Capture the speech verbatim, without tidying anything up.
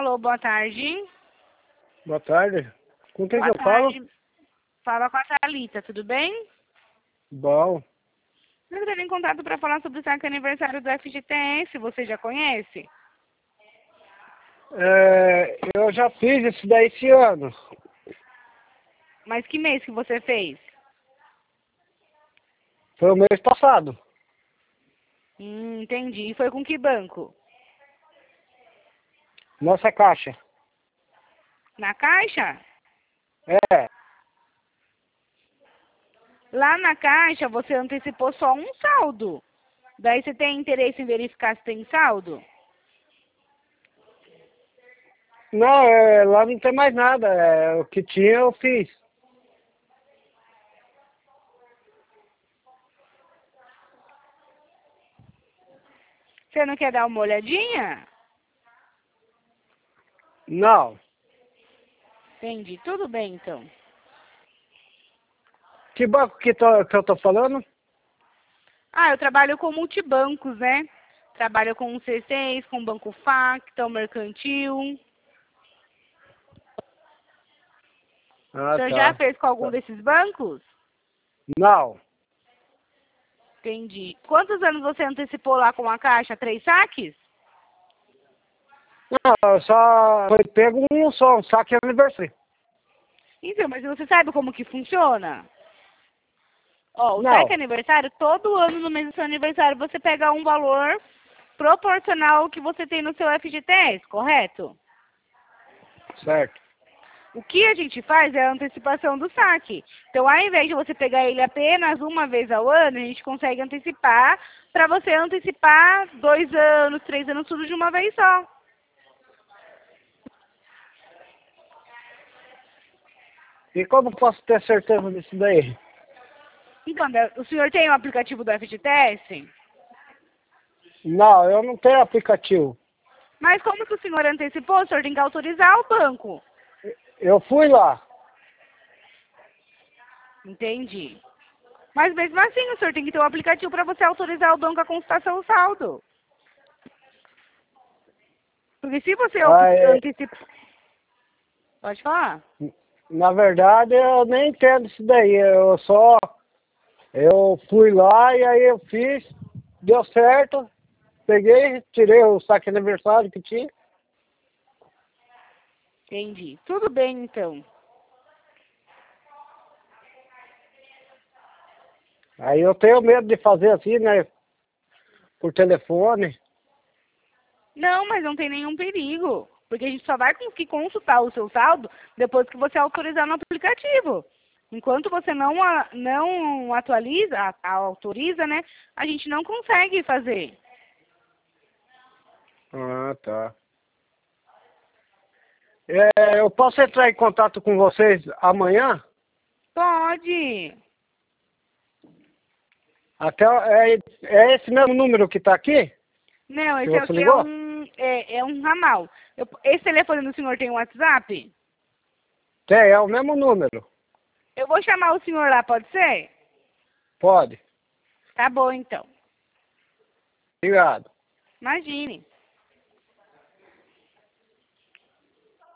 Alô, boa tarde. Boa tarde. Com quem Boa que eu tarde. falo? Fala com a Thalita, tudo bem? Bom. Eu estou em contato para falar sobre o saque aniversário do F G T S, você já conhece? É, eu já fiz isso daí esse ano. Mas que mês que você fez? Foi o mês passado. Hum, entendi. E foi com que banco? Nossa caixa. Na Caixa? É. Lá na Caixa você antecipou só um saldo. Daí você tem interesse em verificar se tem saldo? Não, é, lá não tem mais nada. É, o que tinha eu fiz. Você não quer dar uma olhadinha? Não. Entendi. Tudo bem, então. Que banco que, tô, que eu tô falando? Ah, eu trabalho com multibancos, né? Trabalho com o C seis, com o Banco Facta, o Mercantil. O Ah, senhor já tá. fez com algum desses bancos? Não. Entendi. Quantos anos você antecipou lá com a Caixa? Três saques? Não, só foi pego um só, um saque aniversário. Então, mas você sabe como que funciona? Ó, o saque Não. aniversário, todo ano no mês do seu aniversário, você pega um valor proporcional ao que você tem no seu F G T S, correto? Certo. O que a gente faz é a antecipação do saque. Então, ao invés de você pegar ele apenas uma vez ao ano, a gente consegue antecipar para você antecipar dois anos, três anos, tudo de uma vez só. E como posso ter certeza disso daí? Então, o senhor tem o aplicativo do F G T S? Não, eu não tenho aplicativo. Mas como que o senhor antecipou? O senhor tem que autorizar o banco. Eu fui lá. Entendi. Mas mesmo assim, o senhor tem que ter o aplicativo para você autorizar o banco a consultação do saldo. Porque se você Ah, é, antecipa... Pode falar? na verdade, eu nem entendo isso daí. Eu só... Eu fui lá e aí eu fiz, deu certo. Peguei, tirei o saque aniversário que tinha. Entendi. Tudo bem, então. Aí eu tenho medo de fazer assim, né? Por telefone. Não, mas não tem nenhum perigo. Porque a gente só vai conseguir consultar o seu saldo depois que você autorizar no aplicativo. Enquanto você não, a- não atualiza, a- a- autoriza, né? A gente não consegue fazer. Ah, tá. É, eu posso entrar em contato com vocês amanhã? Pode. Até, é, é esse mesmo número que está aqui? Não, Que esse você aqui é ligou? um, é, é um ramal. Eu- esse telefone do senhor tem um WhatsApp? Tem, é o mesmo número. Eu vou chamar o senhor lá, pode ser? Pode. Tá bom, então. Obrigado. Imagine.